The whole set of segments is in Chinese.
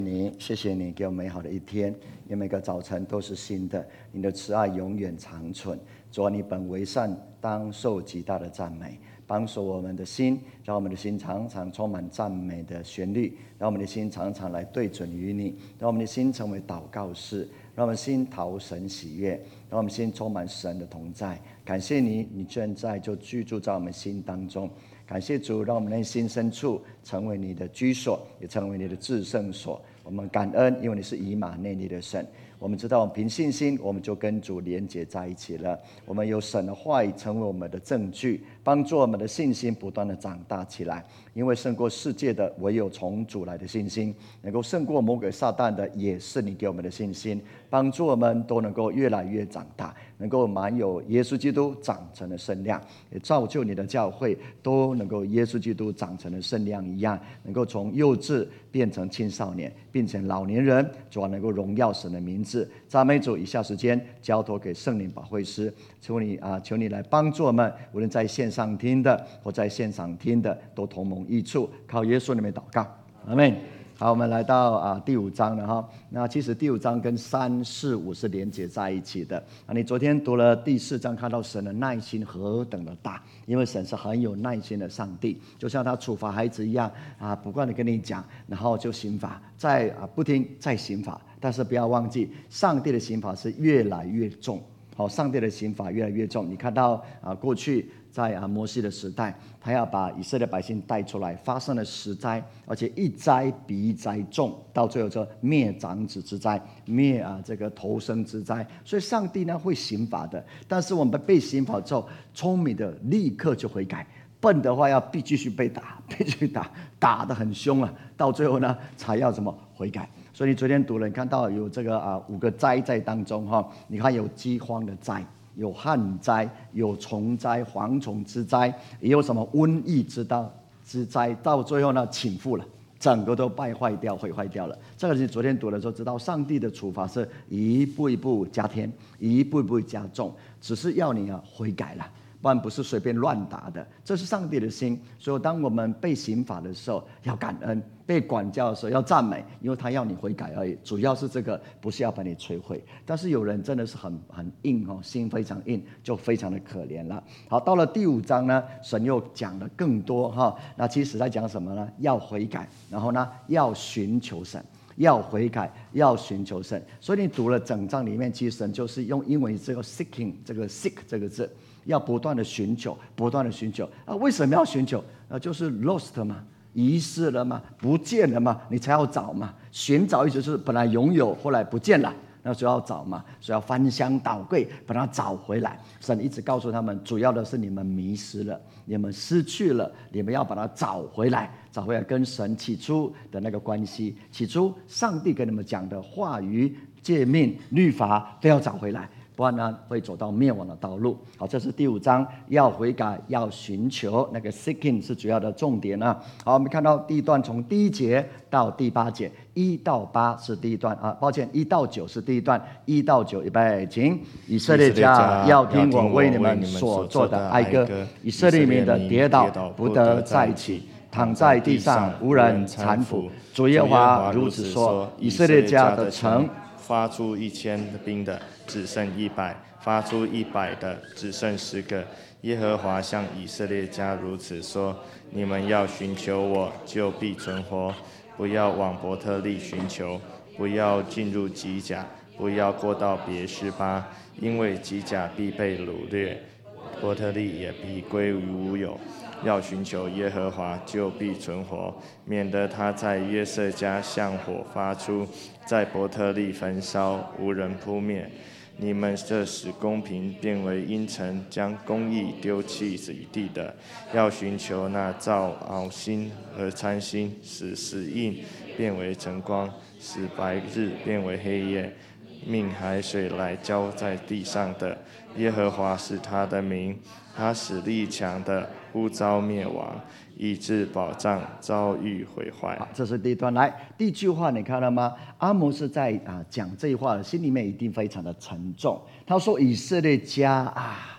你，谢谢你给我美好的一天，因为每个早晨都是新的，你的慈爱永远长存。主啊，你本为善，当受极大的赞美。帮助我们的心，让我们的心常常充满赞美的旋律，让我们的心常常来对准于你，让我们的心成为祷告室，让我们心讨神喜悦，让我们心充满神的同在。感谢你，你现在就居住在我们心当中。感谢主，让我们内心深处成为你的居所，也成为你的至圣所。我们感恩，因为你是以马内利的神。我们知道，凭信心，我们就跟主连结在一起了。我们有神的话语成为我们的证据，帮助我们的信心不断的长大起来。因为胜过世界的，唯有从主来的信心；能够胜过魔鬼撒旦的，也是你给我们的信心。帮助我们都能够越来越长大，能够满有耶稣基督长成的身量，也造就你的教会都能够耶稣基督长成的身量一样，能够从幼稚变成青少年，并且老年人，主要能够荣耀神的名字。赞美主，以下时间交托给圣灵保惠师，求你来帮助我们，无论在线上听的或在现场听的，都同盟益处。靠耶稣的名祷告，阿们。好，我们来到第5章了哈。那其实第5章跟3、4、5是连结在一起的。你昨天读了第4章，看到神的耐心何等的大，因为神是很有耐心的上帝，就像他处罚孩子一样不断的跟你讲，然后就刑罚，再不听再刑罚。但是不要忘记，上帝的刑罚是越来越重。上帝的刑罚越来越重。你看到过去在摩西的时代，他要把以色列百姓带出来，发生了10灾，而且一灾比一灾重，到最后就灭长子之灾，灭这个头生之灾。所以上帝呢会刑罚的，但是我们被刑罚之后，聪明的立刻就悔改，笨的话要继续被打，必须打得很凶到最后呢才要怎么悔改。所以你昨天读了，你看到有这个5个灾在当中你看有饥荒的灾，有旱灾，有虫灾、蝗虫之灾，也有什么瘟疫之灾，到最后呢倾覆了，整个都败坏掉、毁坏掉了。这个是昨天读的时候知道，上帝的处罚是一步一步加添，一步一步加重，只是要你悔改了。不然不是随便乱打的，这是上帝的心。所以当我们被刑罚的时候要感恩，被管教的时候要赞美，因为他要你悔改而已，主要是这个，不是要把你摧毁。但是有人真的是很硬心非常硬，就非常的可怜了。好，到了第5章呢，神又讲了更多那其实在讲什么呢？要悔改，然后呢要寻求神，要悔改，要寻求神。所以你读了整章里面，其实神就是用英文这个 seeking 这个 seek 这个字，要不断的寻求，不断的寻求为什么要寻求？就是 lost 嘛，遗失了嘛，不见了嘛，你才要找嘛。寻找意思是本来拥有，后来不见了，那就要找嘛，所以要翻箱倒柜把它找回来。神一直告诉他们，主要的是你们迷失了，你们失去了，你们要把它找回来，找回来跟神起初的那个关系，起初上帝跟你们讲的话语、诫命、律法都要找回来，不然呢会走到灭亡的道路。好，这是第5章，要悔改，要寻求，那个 seeking 是主要的重点好，我们看到第一段从第1节到第8节，1到8是第一段抱歉，1到9是第一段，1到9预备，请。以色列家要听我为你们所做的哀歌，以色列民的跌倒不得再起，躺在地上无人搀扶。主耶和华如此说：以色列家的城发出1000兵的只剩100，发出100的只剩10个。耶和华向以色列家如此说：你们要寻求我，就必存活；不要往伯特利寻求，不要进入吉甲，不要过到别是巴，因为吉甲必被掳掠，伯特利也必归于无有。要寻求耶和华，就必存活，免得他在约瑟家向火发出，在伯特利焚烧，无人扑灭。你们这使公平变为阴沉，将公义丢弃于地的，要寻求那造敖星和参星，使死印变为晨光，使白日变为黑夜，命海水来浇在地上的。耶和华是他的名，他使力强的忽遭灭亡，以致保障遭遇毁坏。 好，这是第一段。来，第一句话你看到吗？阿摩斯在讲这句话，心里面一定非常的沉重。他说：以色列家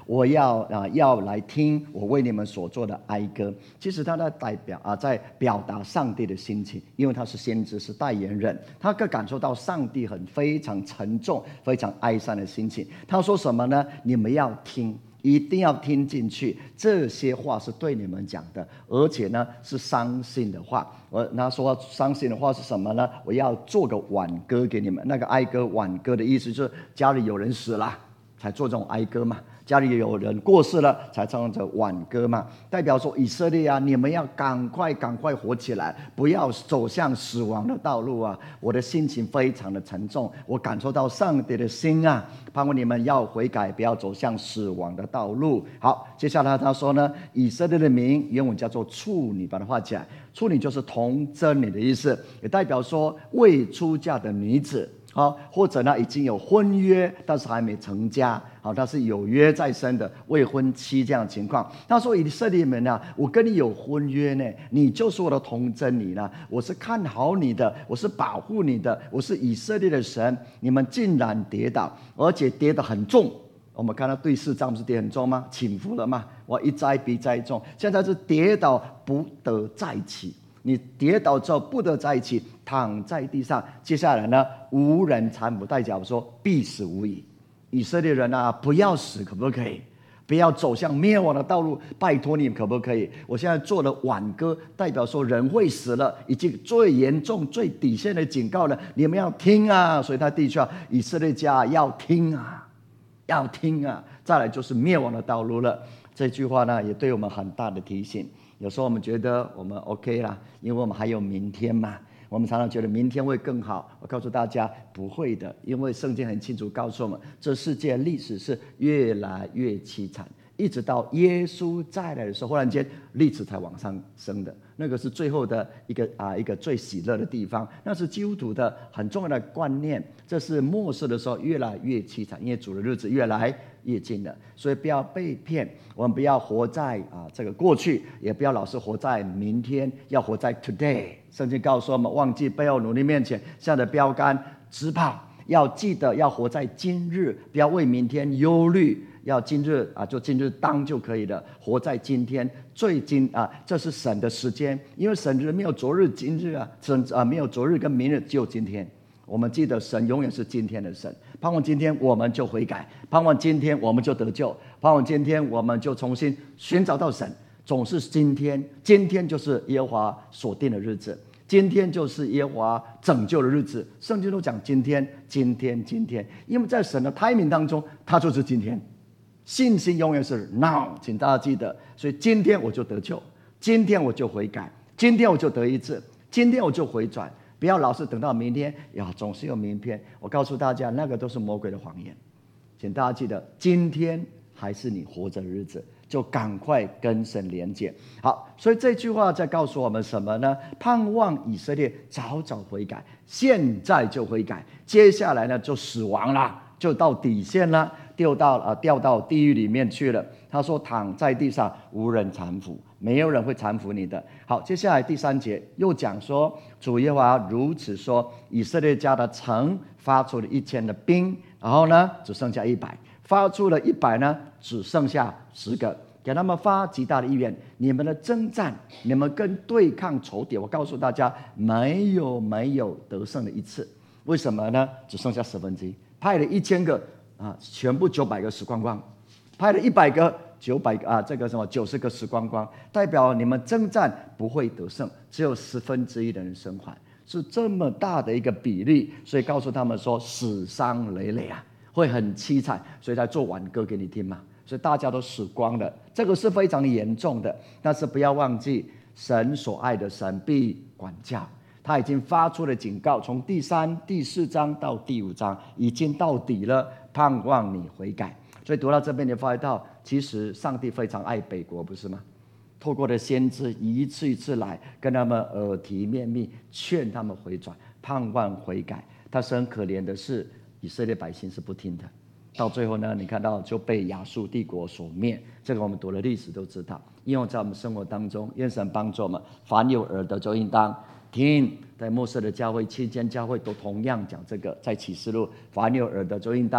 我要来听我为你们所做的哀歌。其实他在在表达上帝的心情，因为他是先知，是代言人，他可以感受到上帝非常沉重、非常哀伤的心情。他说什么呢？你们要听，一定要听进去，这些话是对你们讲的，而且呢是伤心的话。他说伤心的话是什么呢？我要做个挽歌给你们。那个哀歌挽歌的意思就是家里有人死了才做这种哀歌嘛，家里有人过世了才唱着挽歌嘛，代表说以色列啊，你们要赶快活起来，不要走向死亡的道路啊！我的心情非常的沉重，我感受到上帝的心啊，盼望你们要悔改，不要走向死亡的道路。好，接下来他说呢，以色列的名原文叫做处女，把它画起来，处女就是童贞女的意思，也代表说未出嫁的女子。或者呢已经有婚约，但是还没成家，他是有约在身的未婚妻这样的情况。他说以色列人啊，我跟你有婚约呢，你就是我的童贞女呢，我是看好你的，我是保护你的，我是以色列的神。你们竟然跌倒，而且跌得很重。我们看到第4章不是跌很重吗？倾覆了吗？我一灾比灾重，现在是跌倒不得再起。你跌倒之后不得在一起，躺在地上。接下来呢，无人搀扶，代表说必死无疑。以色列人啊，不要死，可不可以？不要走向灭亡的道路，拜托你们，可不可以？我现在做了挽歌，代表说人会死了，已经最严重、最底线的警告了，你们要听啊！所以他第一句话，以色列家要听啊，要听啊！再来就是灭亡的道路了。这句话呢，也对我们很大的提醒。有时候我们觉得我们 OK 啦，因为我们还有明天嘛。我们常常觉得明天会更好，我告诉大家不会的，因为圣经很清楚告诉我们，这世界历史是越来越凄惨，一直到耶稣再来的时候，忽然间历史才往上升的，那个是最后的一个最喜乐的地方，那是基督徒的很重要的观念。这是末世的时候越来越凄惨，因为主的日子越来越近了，所以不要被骗，我们不要活在这个过去，也不要老是活在明天，要活在 today。圣经告诉我们，忘记背后努力面前向着标杆直跑，要记得要活在今日，不要为明天忧虑，要今日就今日当就可以了，活在今天这是神的时间，因为神没有昨日今日神没有昨日跟明日，只有今天。我们记得神永远是今天的神，盼望今天我们就悔改，盼望今天我们就得救，盼望今天我们就重新寻找到神。总是今天，今天就是耶和华所定的日子，今天就是耶和华拯救的日子。圣经都讲今天，今天，今天，因为在神的 timing 当中，它就是今天。信心永远是 now， 请大家记得。所以今天我就得救，今天我就悔改，今天我就得医治，今天我就回转。不要老是等到明天呀，总是有明天。我告诉大家，那个都是魔鬼的谎言。请大家记得，今天还是你活着的日子，就赶快跟神连接。好，所以这句话在告诉我们什么呢？盼望以色列早早悔改，现在就悔改。接下来呢，就死亡了，就到底线了，掉到地狱里面去了。他说：“躺在地上，无人搀扶，没有人会搀扶你的。”好，接下来第3节又讲说，主耶和华如此说：以色列家的城发出了1000的兵，然后呢，只剩下100；发出了100呢，只剩下10个。给他们发极大的意愿，你们的征战，你们跟对抗仇敌，我告诉大家，没有得胜的一次。为什么呢？只剩下1/10，派了1000个全部900个死光光。派了100个900个90个死光光，代表你们征战不会得胜，只有1/10的人生还，是这么大的一个比例，所以告诉他们说死伤累累会很凄惨，所以才做挽歌给你听嘛。所以大家都死光了，这个是非常严重的。但是不要忘记，神所爱的神必管教，他已经发出了警告，从第3、第4章到第5章已经到底了，盼望你悔改。所以读到这边，你发现到，其实上帝非常爱北国，不是吗？透过的先知一次一次来跟他们耳提面命，劝他们回转，盼望悔改。但是很可怜的是，以色列百姓是不听的。到最后呢，你看到就被亚述帝国所灭。这个我们读了历史都知道，应用在我们生活当中。愿神帮助我们，凡有耳的就应当听。在末世的教会、期间教会都同样讲这个，在启示录，凡有耳的就应当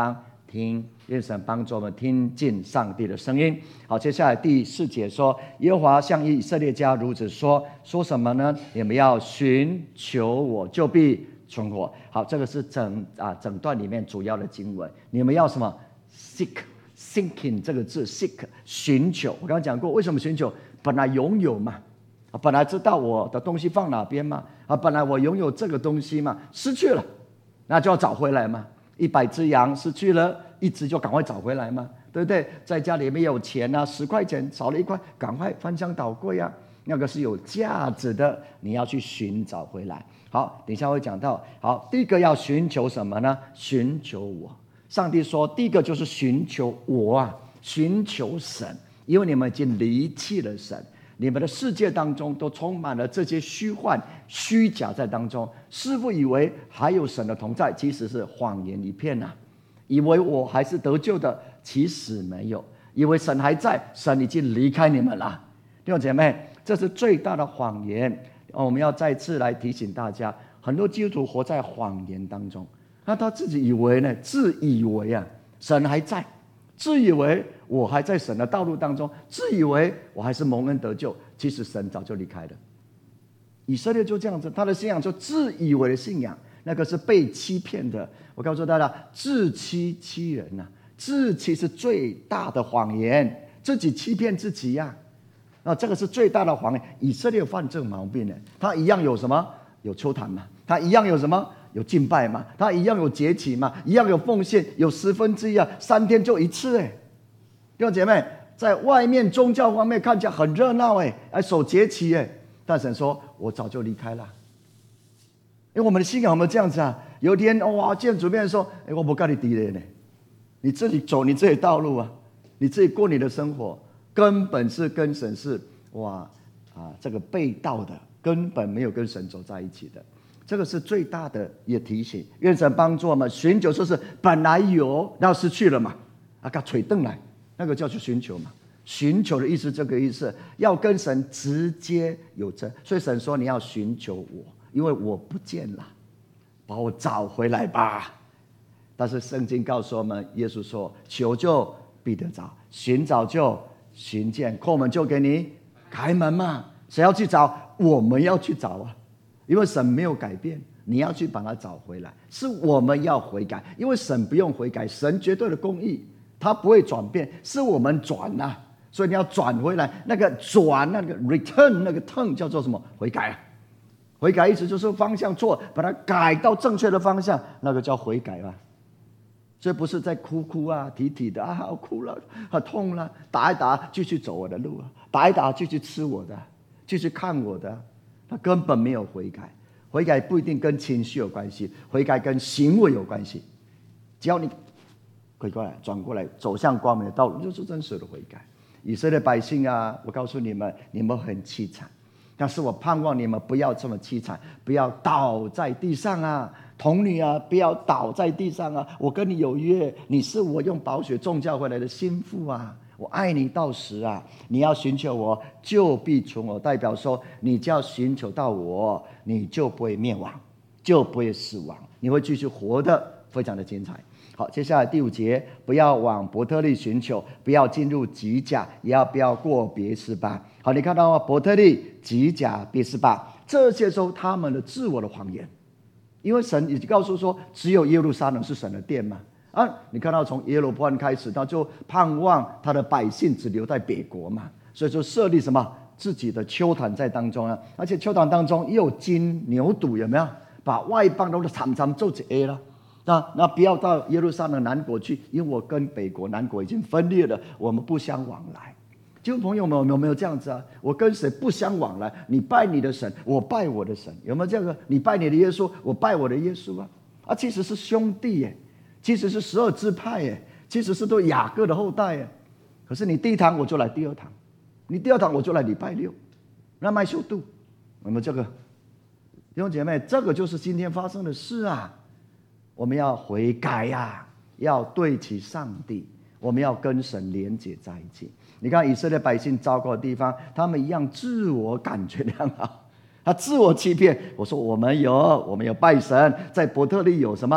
听。愿神帮助我们听进上帝的声音。好，接下来第4节说，耶和华向以色列家如此说，说什么呢？你们要寻求我，就必存活。好，这个是整段里面主要的经文。你们要什么 ？seeking 这个字 ，seek 寻求。我刚刚讲过，为什么寻求？本来拥有嘛，本来知道我的东西放哪边嘛，本来我拥有这个东西嘛，失去了，那就要找回来嘛。100只羊失去了1只，就赶快找回来嘛，对不对？在家里没有钱啊，10块钱少了1块，赶快翻箱倒柜啊，那个是有价值的，你要去寻找回来。好，等一下会讲到。好，第一个要寻求什么呢？寻求我。上帝说，第一个就是寻求我啊，寻求神，因为你们已经离弃了神。你们的世界当中都充满了这些虚幻、虚假在当中，师父以为还有神的同在，其实是谎言一片啊！以为我还是得救的，其实没有；以为神还在，神已经离开你们了。弟兄姐妹，这是最大的谎言。我们要再次来提醒大家，很多基督徒活在谎言当中，那他自己以为呢？自以为啊，神还在。自以为我还在神的道路当中，自以为我还是蒙恩得救，其实神早就离开了。以色列就这样子，他的信仰就自以为的信仰，那个是被欺骗的。我告诉大家，自欺欺人啊，自欺是最大的谎言，自己欺骗自己呀。这个是最大的谎言。以色列犯这个毛病呢，他一样有什么？有秋坛嘛，他一样有什么？有敬拜嘛，他一样有节期嘛，一样有奉献，有1/10啊，3天就一次哎。弟兄姐妹，在外面宗教方面看起来很热闹哎，还守节期哎，但神说我早就离开了。因为我们的信仰有没有这样子啊？有一天哇，见主面说，我不跟你敌人呢，你自己走你自己道路啊，你自己过你的生活，根本是跟神是这个背道的，根本没有跟神走在一起的。这个是最大的也提醒，愿神帮助我们寻求，就是本来有，然后失去了嘛，给吹凳来，那个叫去寻求嘛。寻求的意思，这个意思，要跟神直接有真。所以神说你要寻求我，因为我不见了，把我找回来吧。但是圣经告诉我们，耶稣说：求就必得着，寻找就寻见，叩门就给你开门嘛。谁要去找？我们要去找啊。因为神没有改变，你要去把它找回来，是我们要悔改。因为神不用悔改，神绝对的公义，他不会转变，是我们转啊。所以你要转回来，那个转，那个 return， 那个 turn 叫做什么？悔改啊！悔改意思就是方向错，把它改到正确的方向，那个叫悔改啊。所以不是在哭啊、啼啼的啊，好哭了，好痛了，打一打，继续走我的路啊，打一打，继续吃我的，继续看我的。他根本没有悔改，悔改不一定跟情绪有关系，悔改跟行为有关系。只要你悔过来、转过来，走向光明的道路，就是真实的悔改。以色列百姓啊，我告诉你们，你们很凄惨，但是我盼望你们不要这么凄惨，不要倒在地上啊，童女啊，不要倒在地上啊！我跟你有约，你是我用宝血种教回来的心腹啊！我爱你到死啊！你要寻求我，就必存活。代表说，你就要寻求到我，你就不会灭亡，就不会死亡，你会继续活得非常的精彩。好，接下来第5节，不要往伯特利寻求，不要进入吉甲，也不要过别是巴。好，你看到吗？伯特利、吉甲、别是巴，这些都是他们的自我的谎言，因为神已经告诉说，只有耶路撒冷是神的殿嘛。你看到从耶罗波安开始，他就盼望他的百姓只留在北国嘛，所以就设立什么自己的丘坛在当中啊，而且丘坛当中也有金牛犊，有没有？把外邦都常常做起 A 了。那不要到耶路撒冷南国去，因为我跟北国南国已经分裂了，我们不相往来。就朋友们有没有这样子啊？我跟谁不相往来？你拜你的神，我拜我的神，有没有这个？你拜你的耶稣，我拜我的耶稣啊！其实是兄弟耶。其实是12支派耶，其实是都雅各的后代耶。可是你第一堂我就来第2堂，你第2堂我就来礼拜6，那麦修度，有没有这个？弟兄姐妹，这个就是今天发生的事啊！我们要悔改呀，要对齐上帝，我们要跟神连结在一起。你看以色列百姓糟糕的地方，他们一样自我感觉良好，他自我欺骗。我说我们有拜神，在伯特利有什么？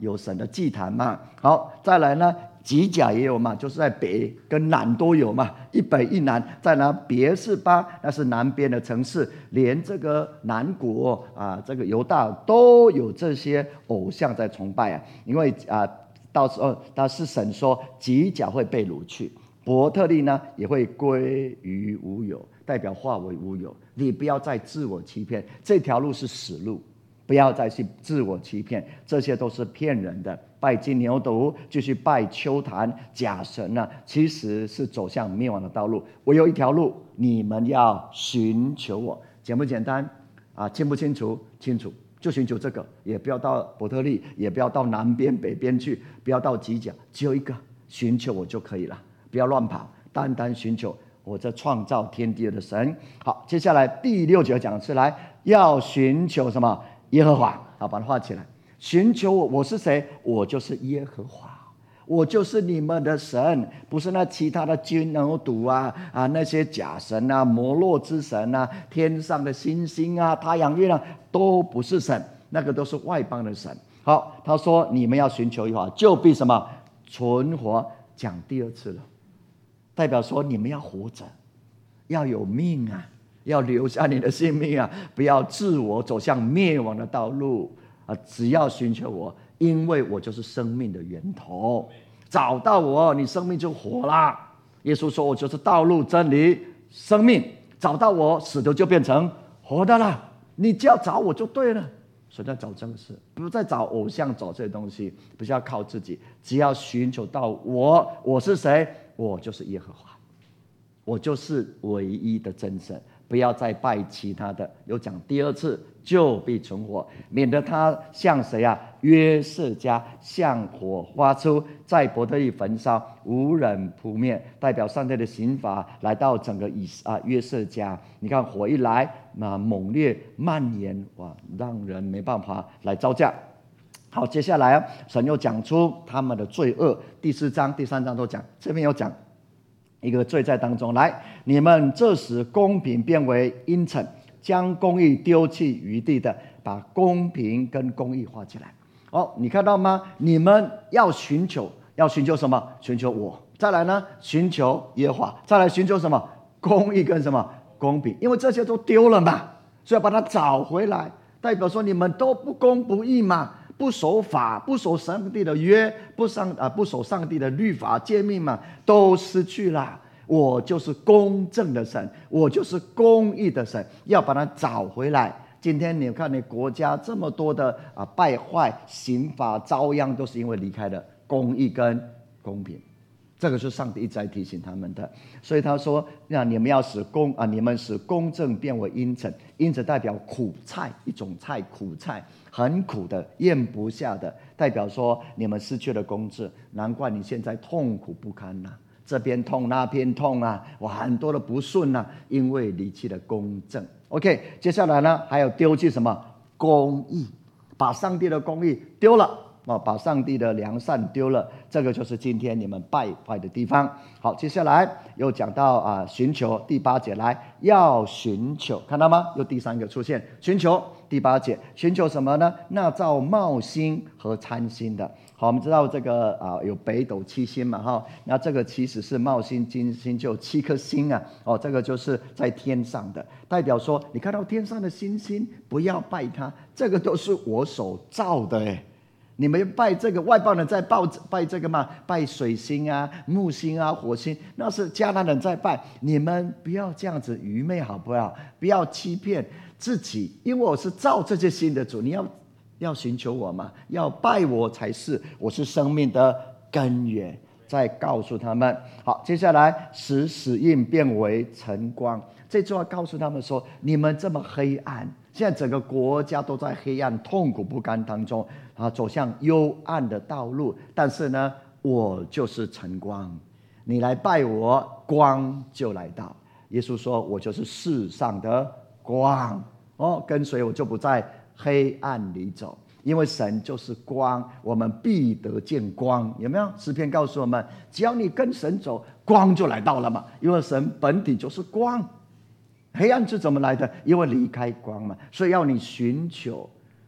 有神的祭坛嘛。好，再来呢，吉甲也有嘛，就是在北跟南都有嘛，一北一南。再来别是巴，那是南边的城市，连这个南国啊，这个犹大都有这些偶像在崇拜啊。因为啊，到时候但是神说吉甲会被掳去，伯特利呢也会归于无有，代表化为无有。你不要再自我欺骗，这条路是死路，不要再去自我欺骗，这些都是骗人的。拜金牛犊，继续拜丘坛假神呢，其实是走向灭亡的道路。我有一条路，你们要寻求我，简不简单啊？清不清楚？清楚，就寻求这个，也不要到伯特利，也不要到南边北边去，不要到吉甲，只有一个，寻求我就可以了，不要乱跑，单单寻求我这创造天地的神。好，接下来第6节讲出来，要寻求什么？耶和华。好，把它画起来。寻求我，我是谁？我就是耶和华，我就是你们的神，不是那其他的金牛犊啊那些假神啊，摩洛之神啊，天上的星星啊，太阳月亮都不是神，那个都是外邦的神。好，他说你们要寻求耶和华，就必什么？存活。讲第2次了，代表说你们要活着，要有命啊，要留下你的性命啊，不要自我走向灭亡的道路啊！只要寻求我，因为我就是生命的源头。找到我，你生命就活了。耶稣说：“我就是道路、真理、生命。找到我，死的就变成活的了。你只要找我就对了。”所以在找真事，不再找偶像，找这些东西，不是要靠自己，只要寻求到我。我是谁？我就是耶和华，我就是唯一的真神。不要再拜其他的。有讲第2次，就必存活，免得他像谁啊？约瑟家像火发出，在伯特利焚烧，无人扑灭，代表上帝的刑罚来到整个约瑟家。你看火一来，那猛烈蔓延，哇，让人没办法来招架。好，接下来神又讲出他们的罪恶。第4章、第3章都讲，这边有讲一个罪在当中。来，你们这时公平变为阴沉，将公义丢弃于地的，把公平跟公义画起来。你看到吗？你们要寻求什么？寻求我。再来呢，寻求耶和华。再来寻求什么？公义跟什么？公平。因为这些都丢了嘛，所以要把它找回来。代表说你们都不公不义嘛，不守法，不守上帝的约，不守上帝的律法诫命嘛，都失去了。我就是公正的神，我就是公义的神，要把它找回来。今天你看，你国家这么多的败坏、刑罚、遭殃，都是因为离开了公义跟公平。这个是上帝一直在提醒他们的。所以他说，那你们要你们使公正变为阴沉。阴沉代表苦菜，一种菜，苦菜，很苦的，咽不下的，代表说你们失去了公正，难怪你现在痛苦不堪呐，这边痛那边痛啊，哇，很多的不顺啊，因为离弃了公正。OK， 接下来呢，还有丢弃什么？公义，把上帝的公义丢了，把上帝的良善丢了，这个就是今天你们败坏的地方。好，接下来又讲到寻求，第8节来，要寻求，看到吗？又第3个出现，寻求。第8节，寻求什么呢？那造昴星和参星的。好，我们知道这个有北斗7星嘛，那这个其实是昴星、金星，就7颗星啊。这个就是在天上的，代表说你看到天上的星星，不要拜它，这个都是我所造的哎。你们拜这个，外邦人在拜这个嘛？拜水星啊、木星啊、火星，那是迦南人在拜。你们不要这样子愚昧，好不好？不要欺骗自己，因为我是造这些星的主，你要寻求我嘛，要拜我才是，我是生命的根源。再告诉他们，好，接下来使死印变为晨光。这句话告诉他们说，你们这么黑暗，现在整个国家都在黑暗、痛苦不甘当中走向幽暗的道路。但是呢，我就是晨光，你来拜我，光就来到。耶稣说，我就是世上的光，跟随我就不在黑暗里走，因为神就是光，我们必得见光。有没有？诗篇告诉我们，只要你跟神走，光就来到了嘛，因为神本体就是光。黑暗是怎么来的？因为离开光嘛，所以要你寻求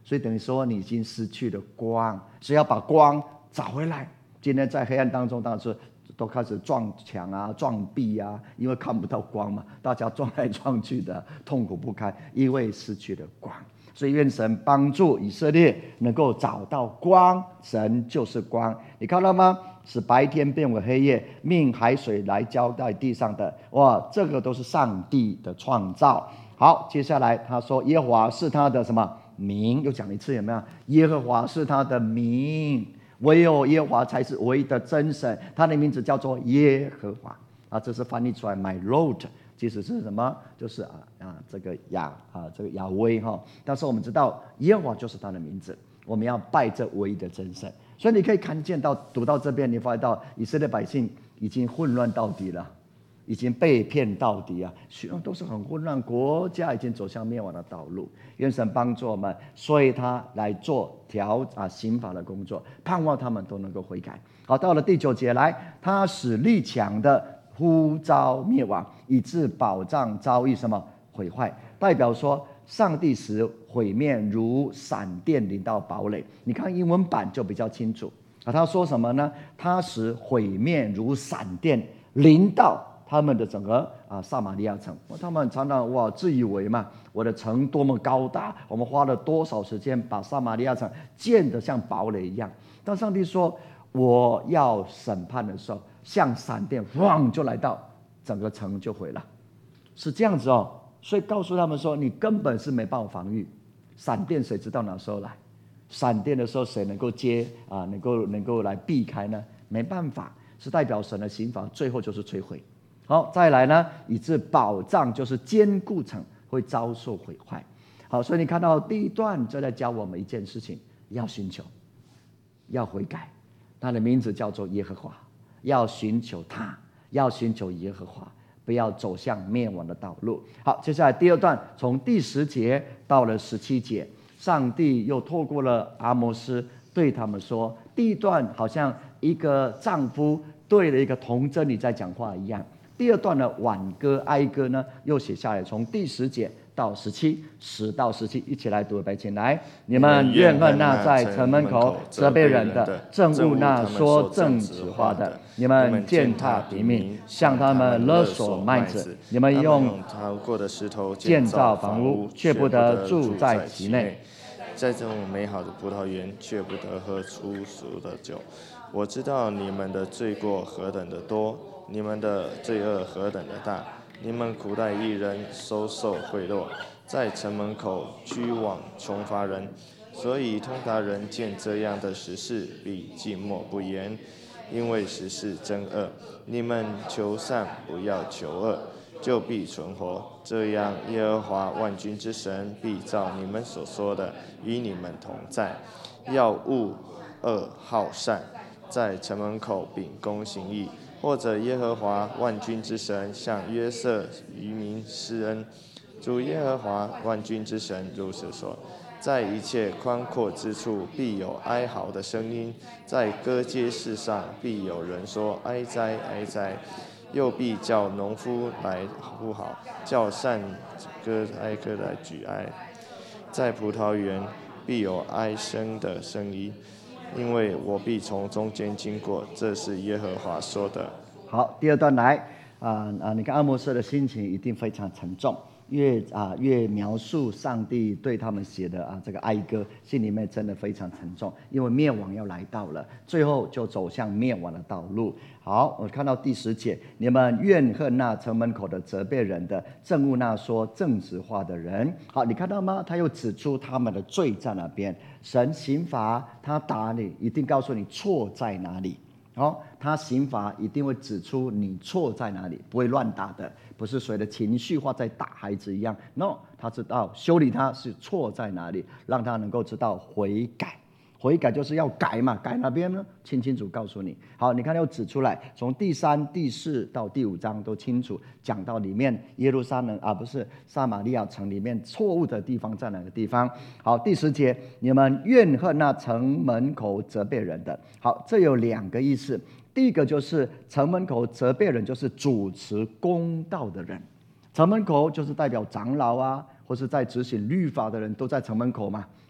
所以等于说你已经失去了光，所以要把光找回来。今天在黑暗当中，当然是都开始撞墙啊、撞壁啊，因为看不到光嘛，大家撞来撞去的，痛苦不堪，因为失去了光。所以愿神帮助以色列能够找到光，神就是光。你看到吗？使白天变为黑夜，命海水来浇在地上的，哇，这个都是上帝的创造。好，接下来他说耶和华是他的什么名？又讲一次，有没有？耶和华是他的名，唯有耶和华才是唯一的真神，他的名字叫做耶和华啊，这是翻译出来 My Lord， 其实是什么？就是这个亚威哈。但是我们知道耶和华就是他的名字，我们要拜这唯一的真神。所以你可以看见到读到这边，你发现到以色列百姓已经混乱到底了，已经被骗到底啊，都是很混乱，国家已经走向灭亡的道路。愿神帮助我们，所以他来做刑罚的工作，盼望他们都能够悔改。好，到了第9节来，他使力强的呼召灭亡，以致保障遭遇什么毁坏，代表说上帝使毁灭如闪电临到堡垒。你看英文版就比较清楚他说什么呢？他使毁灭如闪电临到他们的整个撒玛利亚城。他们常常自以为嘛，我的城多么高大，我们花了多少时间把撒玛利亚城建得像堡垒一样。但上帝说我要审判的时候，像闪电汪就来到，整个城就毁了，是这样子哦。所以告诉他们说，你根本是没办法防御闪电，谁知道哪时候来？闪电的时候谁能够能够来避开呢？没办法，是代表神的刑罚，最后就是摧毁。好，再来呢，以致保障就是坚固城会遭受毁坏。好，所以你看到第一段就在教我们一件事情，要寻求，要悔改，他的名字叫做耶和华，要寻求他，要寻求耶和华，不要走向灭亡的道路。好，接下来第2段从第10节到了17节，上帝又透过了阿摩斯对他们说，第一段好像一个丈夫对了一个童贞女在讲话一样，第2段的挽歌哀歌呢又写下来，从第10节到17，10到17，一起来读，备请来。你们怨恨那在城门口责备人的，憎恶那说正直话的。你们践踏平民，向他们勒索麦子。你们用陶过的石头建造房屋，却不得住在其内。 在这种美好的葡萄园，却不得喝粗俗的酒。我知道你们的罪过何等的多，你们的罪恶何等的大。你们苦待义人，收受贿赂，在城门口拘往穷乏人。所以通达人见这样的实事，必静默不言，因为实是真恶。你们求善，不要求恶，就必存活。这样，耶和华万军之神必照你们所说的与你们同在。要恶恶好善，在城门口秉公行义。或者耶和华万军之神向约瑟渔民施恩。主耶和华万军之神如此说：在一切宽阔之处必有哀嚎的声音，在各街市上必有人说哀哉哀哉，又必叫农夫来呼好，叫善歌哀歌来举哀。在葡萄园必有哀声的声音，因为我必从中间经过，这是耶和华说的。 好，第2段来你看阿摩斯的心情一定非常沉重，越描述上帝对他们写的这个哀歌，心里面真的非常沉重，因为灭亡要来到了，最后就走向灭亡的道路。好，我看到第10节，你们怨恨那城门口的责备人的，憎恶那说正直话的人。好，你看到吗？他又指出他们的罪在哪边，神刑罚他打你，一定告诉你错在哪里。他刑罚一定会指出你错在哪里，不会乱打的，不是随着情绪化在打孩子一样。No， 他知道修理他是错在哪里，让他能够知道悔改。悔改就是要改嘛，改哪边呢？清楚告诉你。好，你看又指出来，从第3、第4到第5章都清楚讲到里面耶路撒冷不是撒玛利亚城里面错误的地方在哪个地方。好，第10节，你们怨恨那城门口责备人的。好，这有2个意思。第一个就是城门口责备人，就是主持公道的人。城门口就是代表长老或是在执行律法的人都在城门口嘛。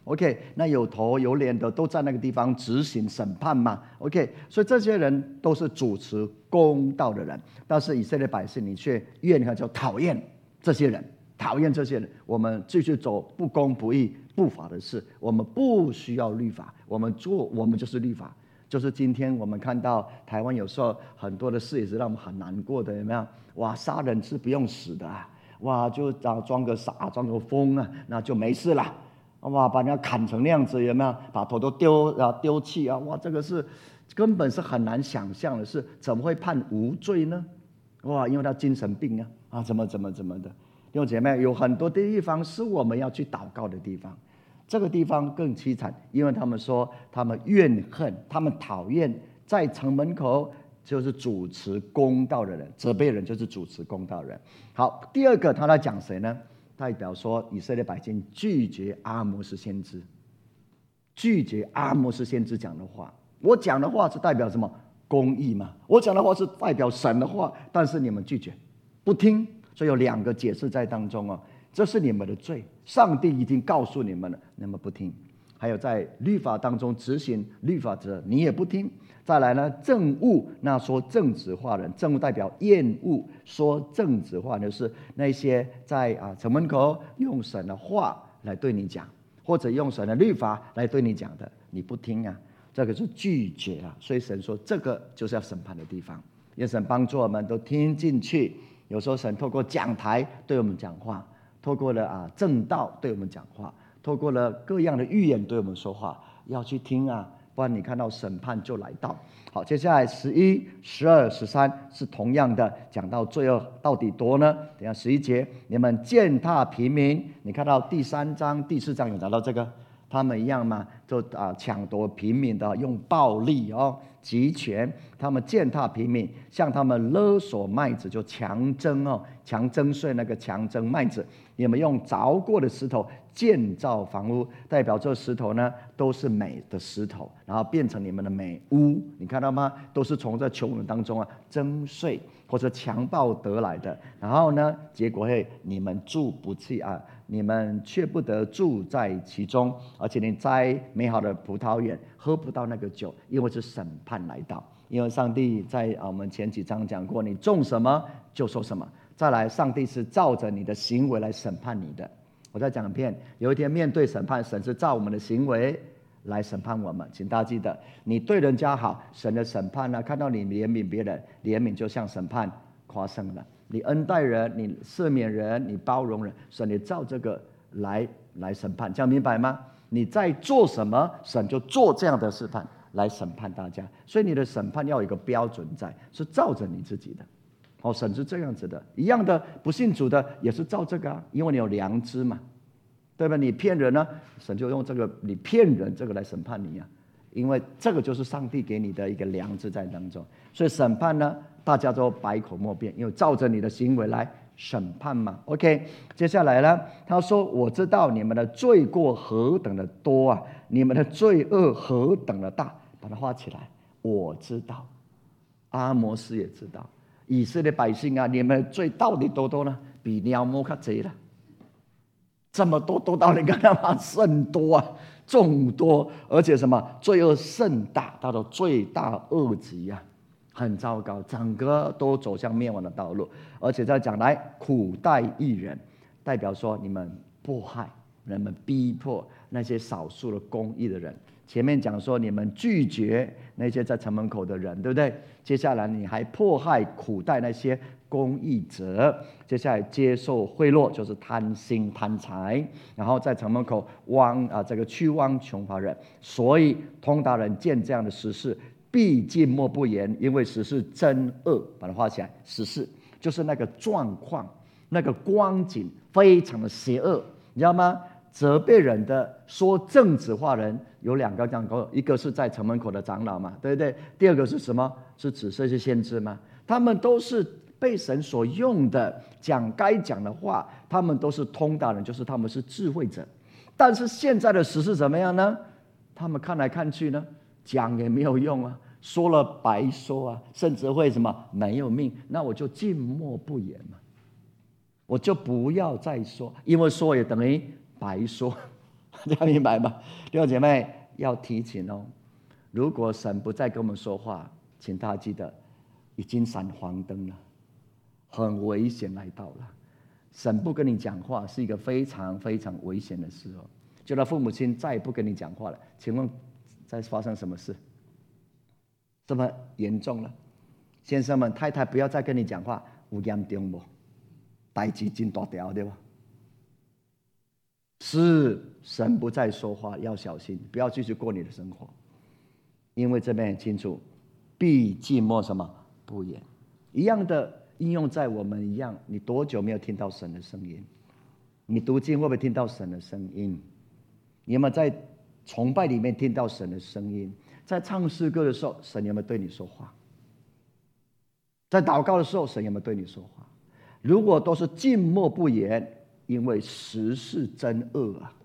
OK， 那有头有脸的都在那个地方执行审判嘛。OK， 所以这些人都是主持公道的人，但是以色列百姓你却怨恨，就讨厌这些人，讨厌这些人。我们继续走不公不义不法的事，我们不需要律法，我们就是律法。就是今天我们看到台湾有时候很多的事也是让我们很难过的，有没有？哇，杀人是不用死的啊！哇，就装个傻，装个疯啊，那就没事了。哇，把人家砍成那样子，有没有？把头都丢弃啊！哇，这个是根本是很难想象的事，怎么会判无罪呢？哇，因为他精神病啊，怎么的。弟兄姐妹，有很多的地方是我们要去祷告的地方。这个地方更凄惨，因为他们说他们怨恨，他们讨厌在城门口就是主持公道的人，责备人就是主持公道的人。好，第二个他来讲谁呢？代表说以色列百姓拒绝阿摩斯先知，拒绝阿摩斯先知讲的话。我讲的话是代表什么？公义嘛。我讲的话是代表神的话，但是你们拒绝不听，所以有两个解释在当中哦。这是你们的罪，上帝已经告诉你们了，你们不听。还有在律法当中执行律法者，你也不听。再来呢，憎恶那说正直话的人，憎恶代表厌恶说正直话，就是那些在城门口用神的话来对你讲，或者用神的律法来对你讲的，你不听啊，这个是拒绝啊。所以神说这个就是要审判的地方，愿神帮助我们都听进去。有时候神透过讲台对我们讲话，透过了正道对我们讲话，透过了各样的预言对我们说话，要去听啊，不然你看到审判就来到。好，接下来11、12、13是同样的，讲到罪恶到底多呢？等一下11节，你们践踏平民，你看到第3章、第4章有讲到这个，他们一样嘛，就抢夺平民的，用暴力集权，他们践踏平民，向他们勒索麦子，就强征税，那个强征麦子。你们用凿过的石头建造房屋，代表这石头呢都是美的石头，然后变成你们的美屋。你看到吗？都是从这穷人当中征税或者强暴得来的。然后呢，结果你们住不起你们却不得住在其中，而且你栽美好的葡萄园，喝不到那个酒，因为是审判来到。因为上帝在我们前几章讲过，你种什么就收什么。再来，上帝是照着你的行为来审判你的。我在讲片，有一天面对审判，神是照我们的行为来审判我们。请大家记得，你对人家好，神的审判呢，看到你怜悯别人，怜悯就像审判夸胜了。你恩待人，你赦免人，你包容人，神也照这个来审判，这样明白吗？你在做什么，神就做这样的审判来审判大家。所以你的审判要有一个标准在，是照着你自己的。神是这样子的，一样的，不信主的也是照这个因为你有良知嘛，对吧？你骗人呢，神就用这个你骗人这个来审判你因为这个就是上帝给你的一个良知在当中。所以审判呢，大家都百口莫辩，因为照着你的行为来审判嘛。OK， 接下来呢，他说：“我知道你们的罪过何等的多你们的罪恶何等的大。”把它画起来。我知道，阿摩斯也知道。以色列百姓你们的罪到底多呢？比鸟毛较贼了，这么多到你看到吗？甚多众多，而且什么罪恶甚大，到了罪大恶极很糟糕，整个都走向灭亡的道路。而且再讲来苦待义人，代表说你们迫害、你们逼迫那些少数的公义的人。前面讲说你们拒绝那些在城门口的人，对不对？接下来你还迫害苦待那些公义者。接下来接受贿赂就是贪心贪财，然后在城门口屈枉穷乏人。所以通达人见这样的实事，必静默不言，因为实事真恶。把它画起来，实事就是那个状况，那个光景非常的邪恶，你知道吗？责备人的说正直话人有2个讲过，一个是在城门口的长老嘛，对不对？第二个是什么？是指这些先知嘛？他们都是被神所用的，讲该讲的话，他们都是通达人，就是他们是智慧者。但是现在的时事怎么样呢？他们看来看去呢，讲也没有用说了白说甚至会什么没有命，那我就静默不言嘛，我就不要再说，因为说也等于白说， 这样明白吗？弟兄姐妹要提醒哦，如果神不再跟我们说话，请大家记得，已经闪黄灯了，很危险来到了。神不跟你讲话是一个非常非常危险的事哦。就他父母亲再也不跟你讲话了，请问在发生什么事？这么严重了？先生们，太太不要再跟你讲话，有严重不？代志真大条，对吧？是神不再说话，要小心，不要继续过你的生活，因为这边很清楚，必静默什么不言，一样的应用在我们一样。你多久没有听到神的声音？你读经会不会听到神的声音？你有没有在崇拜里面听到神的声音？在唱诗歌的时候，神有没有对你说话？在祷告的时候，神有没有对你说话？如果都是静默不言，因为时势真恶啊。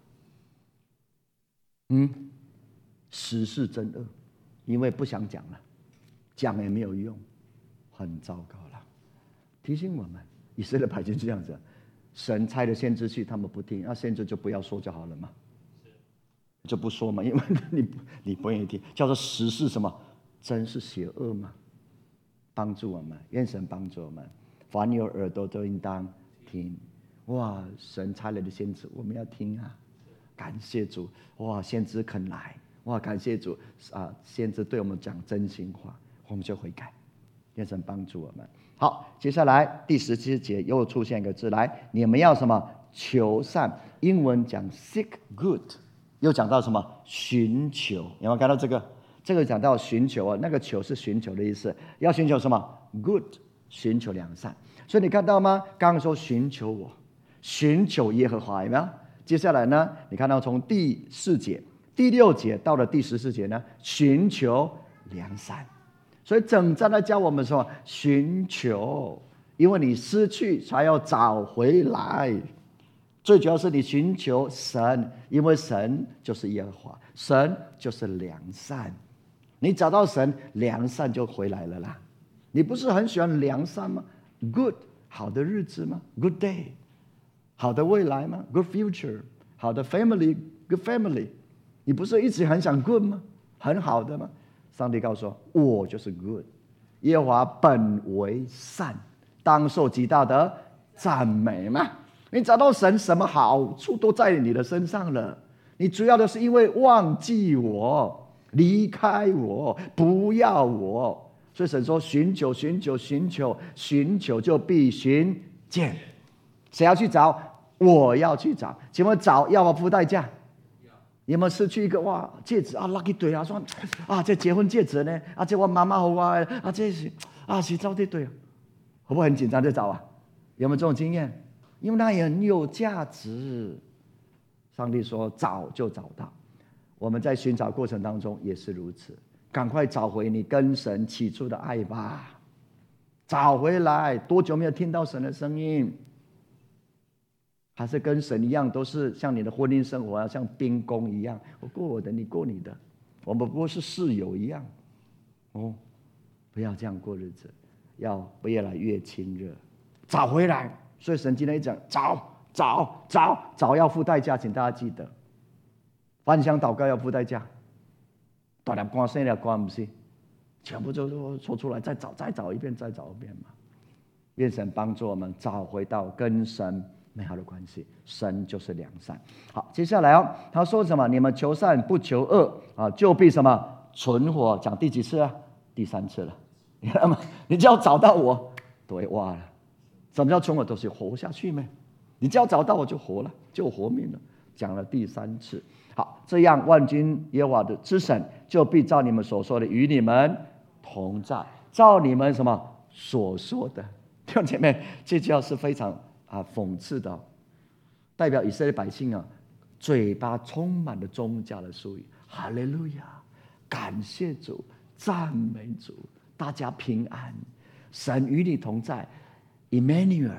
时势真恶，因为不想讲了，讲也没有用，很糟糕了。提醒我们，以色列百姓是这样子，神差了先知去，他们不听，那先知就不要说就好了嘛，就不说嘛，因为你不愿意听，叫做时势什么？真是邪恶嘛。帮助我们，愿神帮助我们，凡有耳朵都应当听。哇，神差来的先知，我们要听啊！感谢主，哇，先知肯来，哇，感谢主啊！先知对我们讲真心话，我们就悔改。愿神帮助我们。好，接下来第17节又出现一个字，来，你们要什么？求善，英文讲 seek good， 又讲到什么？寻求，有没有看到这个？这个讲到寻求啊，那个求是寻求的意思，要寻求什么 ？good， 寻求良善。所以你看到吗？刚刚说寻求我，寻求耶和华，有没有？接下来呢？你看到从第4节、第6节到了第14节呢，寻求良善。所以整章来教我们说寻求，因为你失去才要找回来。最主要是你寻求神，因为神就是耶和华，神就是良善。你找到神，良善就回来了啦。你不是很喜欢良善吗 ？Good， 好的日子吗 ？Good day， 好的未来吗 ？Good future， 好的 family，Good family。你不是一直很想 good 吗？很好的吗？上帝告诉我，我就是 good。耶和华本为善，当受极大的赞美嘛。你找到神，什么好处都在你的身上了。你主要的是因为忘记我。离开我，不要我，所以神说：寻求，寻求，寻求，寻求就必寻见。谁要去找？我要去找。请问找要不要付代价？有没有失去一个哇戒指啊 ？lucky 对啊，说啊这结婚戒指呢？啊这我妈妈和我啊这是啊是找对对，会不会很紧张在找啊？有没有这种经验？因为那也很有价值。上帝说找就找到。我们在寻找过程当中也是如此，赶快找回你跟神起初的爱吧，找回来。多久没有听到神的声音？还是跟神一样，都是像你的婚姻生活啊，像兵工一样，我过我的，你过你的，我们不过是室友一样。哦，不要这样过日子，要越来越亲热，找回来。所以神今天一讲，找要付代价，请大家记得。翻箱祷告要付代价，大粒光生了光不是，全部都说出来，再找一遍嘛。愿神帮助我们找回到跟神美好的关系，神就是良善。好，接下来他说什么？你们求善不求恶啊，就必什么存活？讲第几次啊？第3次了。你看吗？你只要找到我，都会哇了。什么叫存活？都是活下去呗。你只要找到我就活了，就活命了。讲了第3次。好，这样万军耶和华的之神就必照你们所说的与你们同在，照你们什么所说的。弟兄姐妹，这句话是非常讽刺的，代表以色列百姓啊，嘴巴充满了宗教的术语。哈利路亚，感谢主，赞美主，大家平安，神与你同在 ，Emmanuel。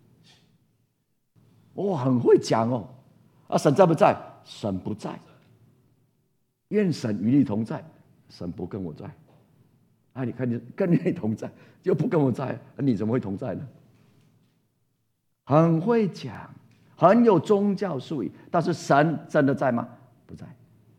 很会讲哦。神在不在？神不在。愿神与你同在，神不跟我在。你看你跟你同在，又不跟我在，你怎么会同在呢？很会讲， 很有宗教术语，但是神真的在吗？不在，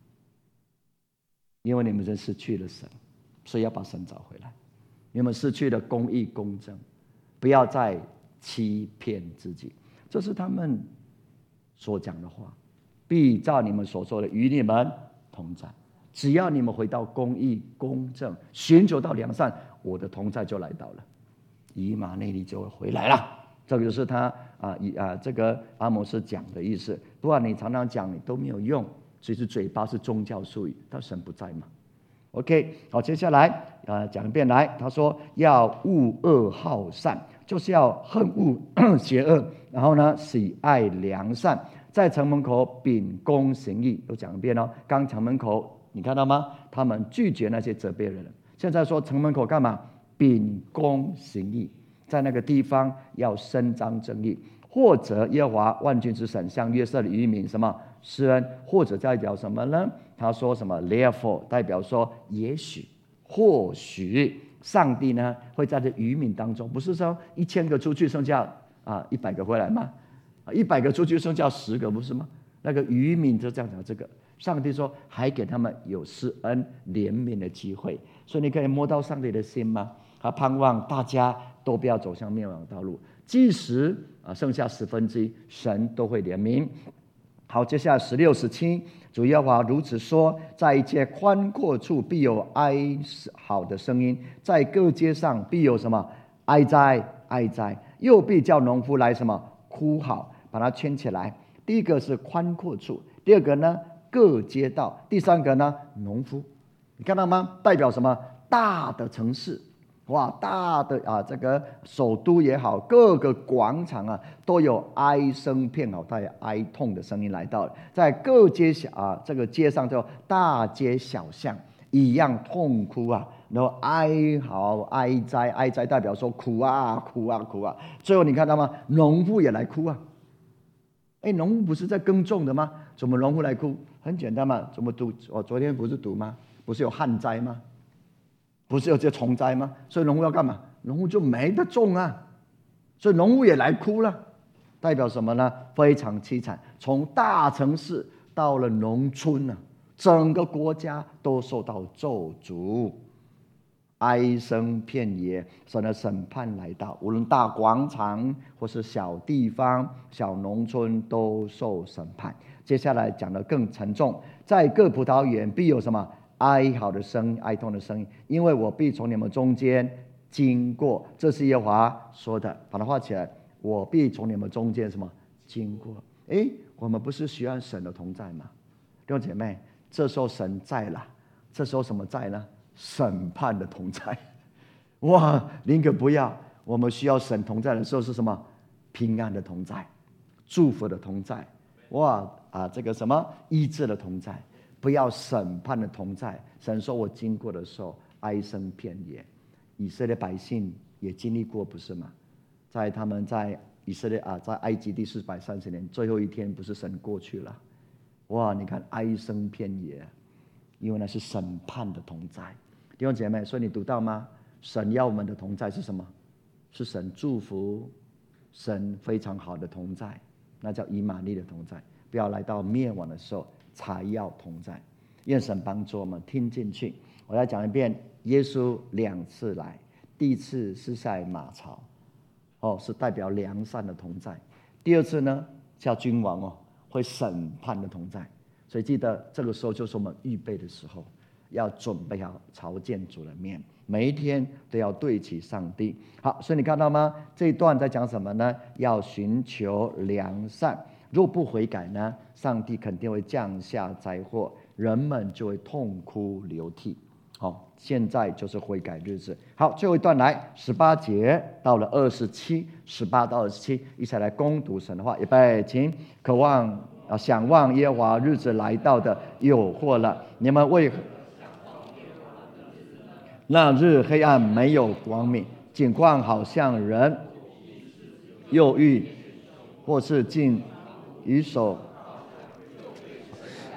因为你们真失去了神，所以要把神找回来。你们失去了公义公正，不要再欺骗自己。这是他们所讲的话，必照你们所说的与你们同在。只要你们回到公义公正，寻求到良善，我的同在就来到了，以马内利就会回来了。这个就是他这个阿摩斯讲的意思。不然你常常讲你都没有用，其实嘴巴是宗教术语，但神不在嘛。OK， 好，接下来讲一遍来。他说要恶恶好善，就是要恨恶邪恶，然后呢喜爱良善，在城门口秉公行义。又讲一遍哦。刚城门口你看到吗？他们拒绝那些责备的人。现在说城门口干嘛？秉公行义，在那个地方要伸张正义，或者耶和华万军之神向约瑟的渔民什么施恩，或者代表什么呢？他说什么 therefore 代表说也许或许上帝呢会在这渔民当中，不是说1000个出去剩下100个回来吗？100个出去剩下10个不是吗？那个渔民就这样讲，这个上帝说还给他们有施恩怜悯的机会。所以你可以摸到上帝的心吗？他盼望大家都不要走向灭亡的道路，即使剩下1/10，神都会怜悯。好，接下来16、17，主耶和华如此说：在一切宽阔处必有哀嚎的声音，在各街上必有什么哀哉哀哉，又必叫农夫来什么哭嚎。把它圈起来。第一个是宽阔处，第二个呢各街道，第三个呢农夫。你看到吗？代表什么？大的城市，哇，大的这个首都也好，各个广场都有哀声片带哀痛的声音来到了，在各街这个街上叫大街小巷一样痛哭然后哀嚎哀哉，哀哉代表说苦啊苦啊苦啊。最后你看到吗？农夫也来哭农夫不是在耕种的吗？怎么农夫来哭？很简单嘛，怎么读？我昨天不是读吗？不是有旱灾吗？不是有这虫灾吗？所以农夫要干嘛？农夫就没得种所以农夫也来哭了，代表什么呢？非常凄惨。从大城市到了农村整个国家都受到咒诅，哀声遍野，神的审判来到，无论大广场或是小地方、小农村都受审判。接下来讲得更沉重，在各葡萄园必有什么哀嚎的声音、哀痛的声音，因为我必从你们中间经过。这是耶和华说的，把它画起来。我必从你们中间什么经过？我们不是需要神的同在吗？弟兄姐妹，这时候神在了，这时候什么在呢？审判的同在。哇，宁可不要。我们需要神同在的时候是什么？平安的同在，祝福的同在。哇这个什么医治的同在，不要审判的同在。神说我经过的时候哀声遍野。以色列百姓也经历过，不是吗？在他们在以色列在埃及第430年最后一天，不是神过去了？哇，你看哀声遍野，因为那是审判的同在。弟兄姐妹，所以你读到吗？神要我们的同在是什么？是神祝福，神非常好的同在，那叫以马内利的同在。不要来到灭亡的时候才要同在。愿神帮助我们听进去。我要讲一遍，耶稣2次来，第一次是在马槽，是代表良善的同在。第二次呢，叫君王会审判的同在。所以记得这个时候就是我们预备的时候，要准备好朝见主的面，每一天都要对齐上帝。好，所以你看到吗？这一段在讲什么呢？要寻求良善，若不悔改呢，上帝肯定会降下灾祸，人们就会痛哭流涕。好，现在就是悔改日子。好，最后一段来18节到了27 18到27，一起来攻读神的话。预备，请。渴望想望耶和华日子来到的有祸了，你们为何那日黑暗没有光明，景况好像人又欲或是尽于手。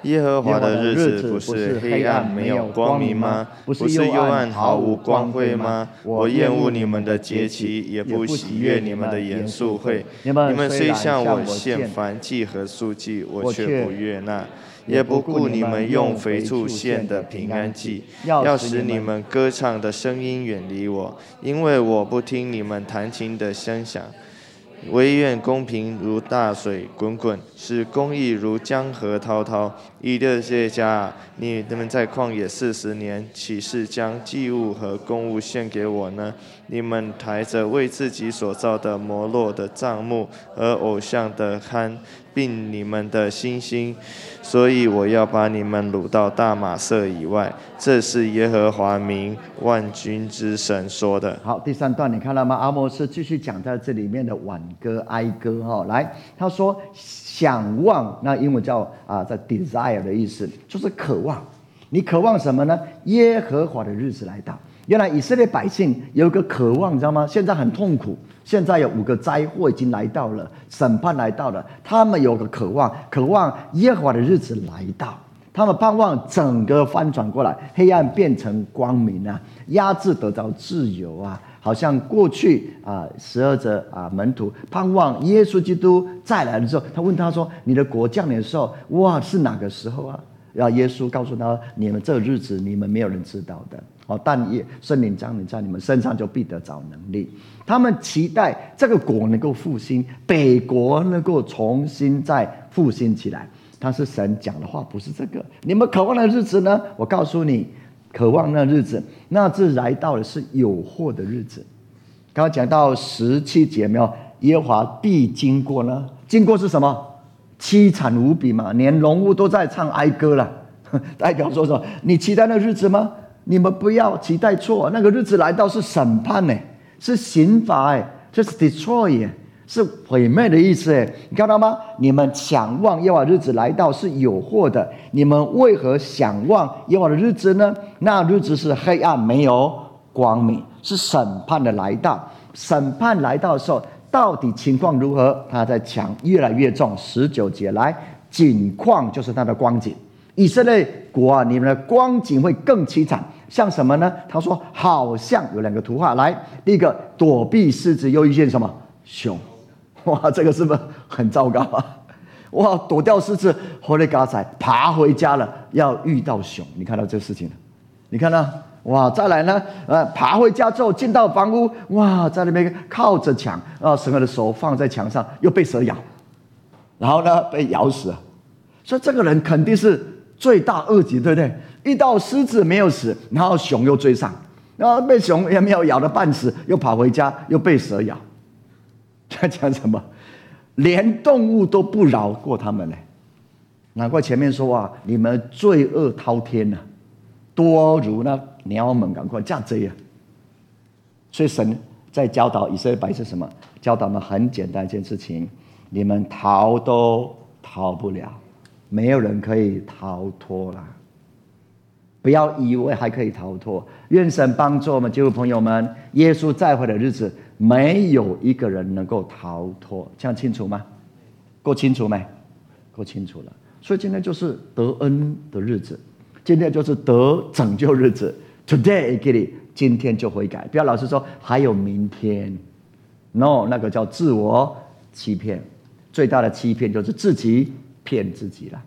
耶和华的日子不是黑暗没有光明吗？不是幽暗毫无光辉吗？我厌恶你们的节期，也不喜悦你们的严肃会。你们虽向我献燔祭和素祭，我却不悦纳。也不顾你们用肥畜献的平安祭，要使你们歌唱的声音远离我，因为我不听你们弹琴的声响。惟愿公平如大水滚滚，使公义如江河滔滔。以色列家，你们在旷野40年，岂是将祭物和公物献给我呢？你们抬着为自己所造的摩洛的帐幕和偶像的龛，并你们的星星，所以我要把你们掳到大马色以外。这是耶和华名万军之神说的。 好，第3段你看到吗？阿摩斯继续讲在这里面的挽歌哀歌来，他说想望，那英文叫在 desire 的意思，就是渴望。你渴望什么呢？耶和华的日子来到。原来以色列百姓有一个渴望，你知道吗？现在很痛苦，现在有5个灾祸已经来到了，审判来到了，他们有个渴望，渴望耶和华的日子来到，他们盼望整个翻转过来，黑暗变成光明压制得到自由好像过去12个门徒盼望耶稣基督再来的时候，他问他说：“你的国降临的时候，哇，是哪个时候啊？”然后耶稣告诉他：“你们这个日子，你们没有人知道的。但圣灵降临在你们身上，就必得着能力。”他们期待这个国能够复兴，北国能够重新再复兴起来。但是神讲的话不是这个。你们渴望的日子呢？我告诉你，渴望那日子，那日来到的是有祸的日子。刚刚讲到17节没有？耶和华必经过呢？经过是什么？凄惨无比嘛，连农户都在唱哀歌了。代表说什么？你期待那日子吗？你们不要期待错，那个日子来到是审判是刑罚这是 destroy 是毁灭的意思你看到吗？你们想望耶和华日子来到是有祸的，你们为何想望耶和华的日子呢？那日子是黑暗没有光明，是审判的来到。审判来到的时候，到底情况如何？他在讲越来越重。19节来，景况就是他的光景。以色列国你们的光景会更凄惨，像什么呢？他说好像有2个图画来，第一个躲避狮子，又遇见什么熊？哇，这个是不是很糟糕哇，躲掉狮子，回来嘎仔爬回家了，要遇到熊。你看到这个事情了？你看到哇，再来呢爬回家之后进到房屋，哇，在那边靠着墙整个的手放在墙上，又被蛇咬，然后呢被咬死了。所以这个人肯定是罪大恶极，对不对？遇到狮子没有死，然后熊又追上，然后被熊也没有咬得半死，又跑回家，又被蛇咬。在讲什么？连动物都不饶过他们难怪前面说你们罪恶滔天多如那鸟们，赶快这样追所以神在教导以色列百姓什么？教导他们很简单一件事情：你们逃都逃不了，没有人可以逃脱啦。不要以为还可以逃脱。愿神帮助我们基督朋友们，耶稣再回的日子，没有一个人能够逃脱。这样清楚吗？够清楚没？够清楚了。所以今天就是得恩的日子，今天就是得拯救日子。Today get it， 今天就悔改。不要老是说还有明天。No， 那个叫自我欺骗。最大的欺骗就是自己骗自己了。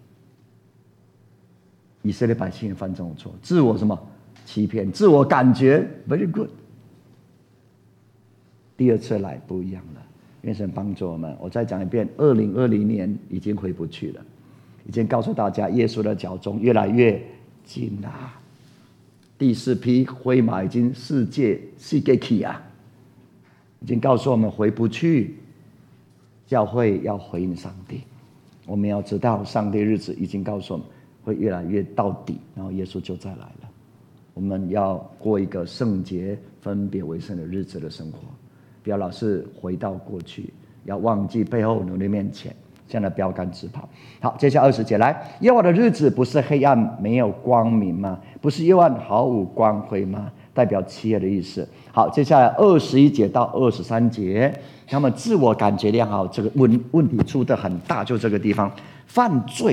以色列百姓也犯这种错，自我什么欺骗，自我感觉 very good。第2次来不一样了，愿神帮助我们。我再讲一遍，2020年已经回不去了，已经告诉大家，耶稣的脚踪越来越近了。第4批灰马已经世界起已经告诉我们回不去，教会要回应上帝。我们要知道，上帝日子已经告诉我们。会越来越到底，然后耶稣就再来了。我们要过一个圣洁、分别为圣的日子的生活，不要老是回到过去，要忘记背后努力面前，这样的标杆直跑。好，接下来20节来，耶和华的日子不是黑暗没有光明吗？不是幽暗毫无光辉吗？代表七夜的意思。好，接下来21节到23节，他们自我感觉良好，这个问题出得很大，就这个地方犯罪。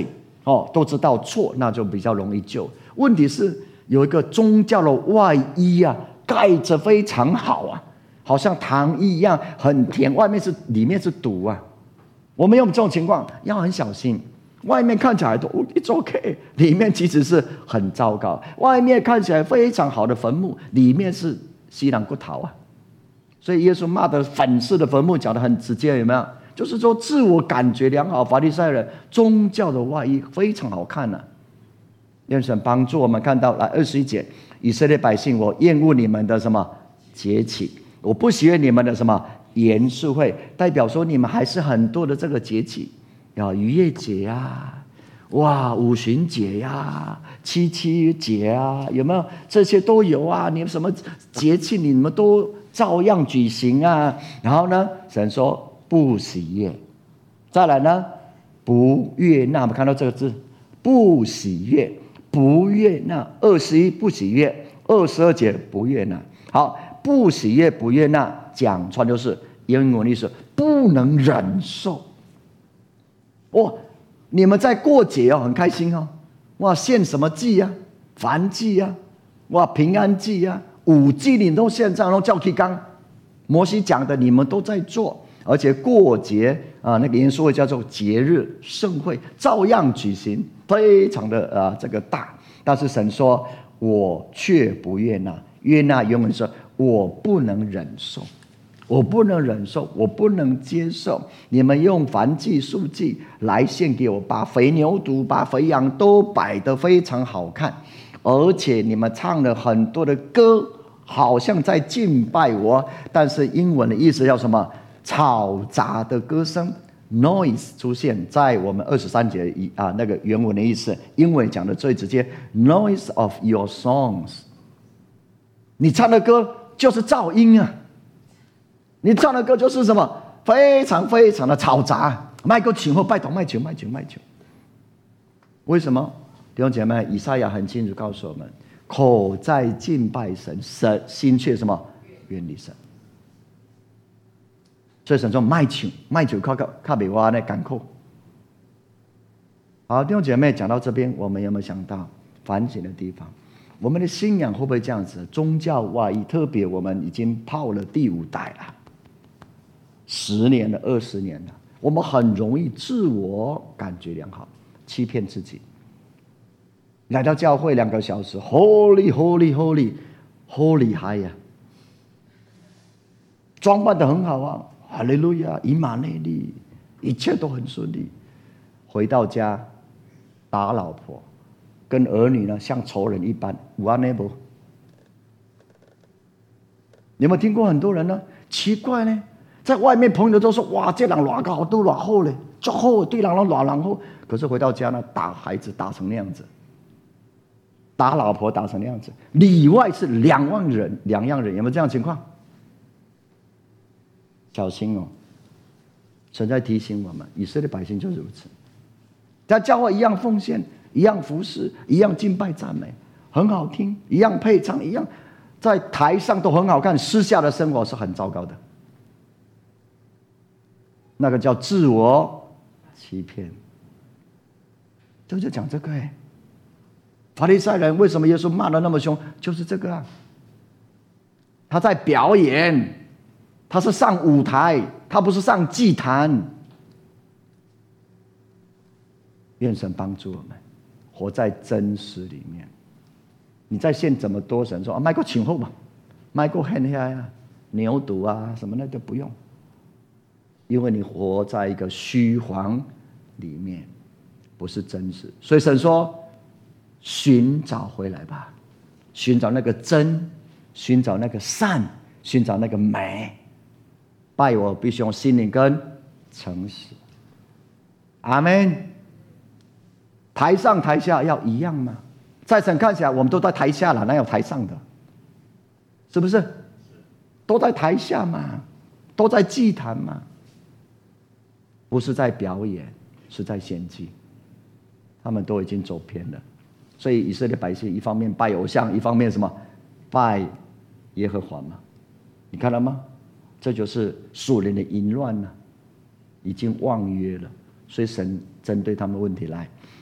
都知道错，那就比较容易救。问题是有一个宗教的外衣啊，盖着非常好啊，好像糖衣一样很甜，里面是毒啊。我们有这种情况要很小心。外面看起来都it's okay，里面其实是很糟糕。外面看起来非常好的坟墓，里面是西兰骨头啊。所以耶稣骂的粉饰的坟墓讲得很直接，有没有？就是说自我感觉良好，法利赛人宗教的外衣非常好看啊。愿神帮助我们看到，来21节，以色列百姓，我厌恶你们的什么节期，我不喜悦你们的什么严肃会，代表说你们还是很多的这个节期，逾越节啊，哇，五旬节呀，七七节啊，有没有？这些都有啊。你们什么节气你们都照样举行啊。然后呢，神说不喜悦，再来呢，不悦纳。我们看到这个字，不喜悦，不悦纳。21不喜悦，22节不悦纳。好，不喜悦不悦纳，讲穿就是英文意思，不能忍受。哇，你们在过节很开心哦，哇，献什么祭啊？燔祭啊，哇，平安祭啊，5祭你都献上，然后叫提纲。摩西讲的你们都在做，而且过节啊，那个耶稣会叫做节日盛会，照样举行，非常的这个大。但是神说，我却不悦纳，悦纳原文说，我不能忍受。我不能忍受，我不能接受你们用燔祭、素祭来献给我，把肥牛犊、把肥羊都摆得非常好看，而且你们唱了很多的歌，好像在敬拜我，但是英文的意思叫什么？嘈杂的歌声 ，noise 出现在我们23节那个原文的意思，英文讲的最直接 ，noise of your songs， 你唱的歌就是噪音啊。你唱的歌就是什么？非常非常的嘈杂，麦克请后拜托，麦球。为什么？弟兄姐妹，以赛亚很清楚告诉我们：口在敬拜神，心却什么？远离神。所以神说麦球靠北挖那港口。好，弟兄姐妹，讲到这边，我们有没有想到反省的地方？我们的信仰会不会这样子？宗教外衣，特别我们已经泡了第5代了。10年了，20年了，我们很容易自我感觉良好，欺骗自己。来到教会2个小时 ，Holy high 呀，装扮得很好啊，哈利路亚，以马内利，一切都很顺利。回到家打老婆，跟儿女呢像仇人一般。unable， 你有没有听过很多人呢？奇怪呢？在外面朋友都说哇，这人偌高都偌好嘞，足好，对人都偌人好。可是回到家呢，打孩子打成那样子，打老婆打成那样子，里外是两样人，有没有这样的情况？小心哦！神在提醒我们，以色列百姓就如此，在教会一样奉献，一样服侍，一样敬拜赞美，很好听，一样配唱，一样在台上都很好看，私下的生活是很糟糕的。那个叫自我欺骗，就讲这个法利赛人为什么耶稣骂得那么凶？就是这个啊，他在表演，他是上舞台，他不是上祭坛。愿神帮助我们，活在真实里面。你在献这么多，神说啊，卖个请后吧，卖个很下呀，牛犊啊什么的都不用。因为你活在一个虚幻里面，不是真实。所以神说，寻找回来吧，寻找那个真，寻找那个善，寻找那个美。拜我必须用心灵跟诚实。阿们。台上台下要一样吗？在神看起来我们都在台下了，哪有台上的？是不是？都在台下嘛，都在祭坛嘛。不是在表演，是在献祭。他们都已经走偏了，所以以色列百姓一方面拜偶像，一方面什么拜耶和华嘛？你看到吗？这就是属灵的淫乱了，已经忘约了。所以神针对他们问题来。